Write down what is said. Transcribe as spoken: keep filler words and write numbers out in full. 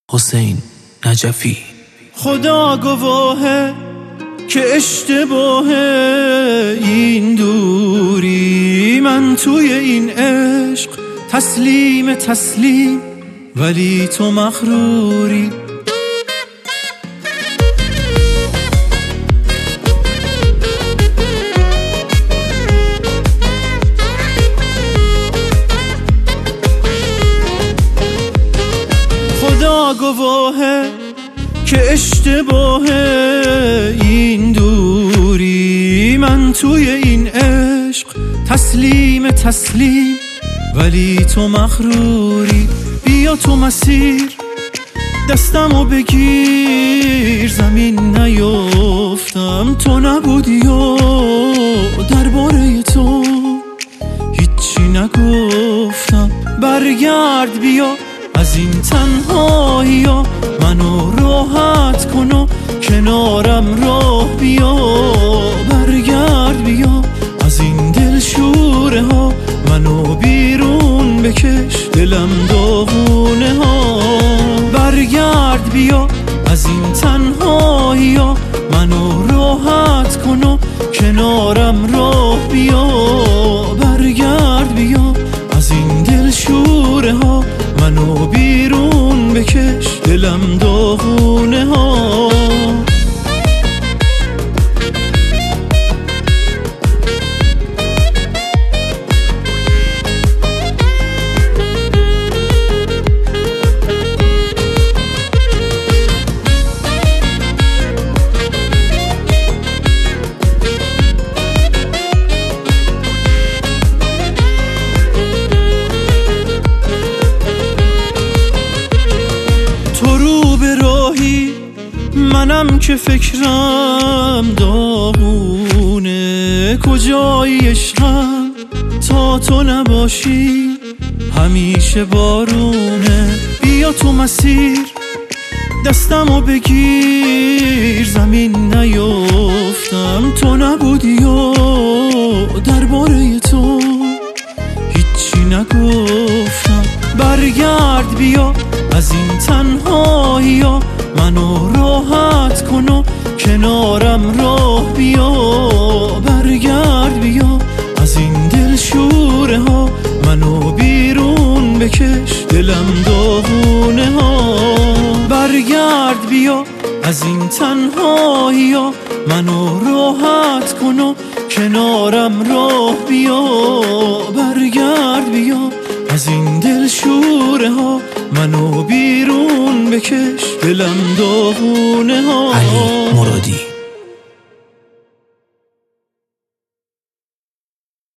حسین نجفی. خدا گواهه که اشتباهه این دوری، من توی این عشق تسلیم تسلیم ولی تو مغروری. خدا گواهه که اشتباهه این دوری، من توی این عشق تسلیم تسلیم ولی تو مغروری. بیا تو مسیر دستمو بگیر، زمین نیفتم تو نبودی و درباره تو هیچی نگفتم. برگرد بیا از این تنهایی ها، منو راحت کن و کنارم راه بیا. برگرد بیا از این دلشوره ها، منو بیرون بکش دلم داغونه ها. برگرد بیا از این تنهایی ها، منو راحت کن و کنارم راه بیا. برگرد بیا از این دلشوره ها، منو بیرون بکش دلم داغونه ها. منم که فکرم داغونه، کجایی عشقم تا تو نباشی همیشه بارونه. بیا تو مسیر دستمو بگیر، زمین نیفتم تو نبودی و درباره تو هیچی نگفتم. برگرد بیا از این تنهایی ها، منو راحت کن و کنارم راه بیا. برگرد بیا از این دلشوره ها، منو بیرون بکش دلم داغونه ها. برگرد بیا از این تنهایی ها، منو راحت کن و کنارم راه بیا. برگرد بیا از این دلشوره ها، منو بیرون بکش دلم داغونه ها. علی مرادی.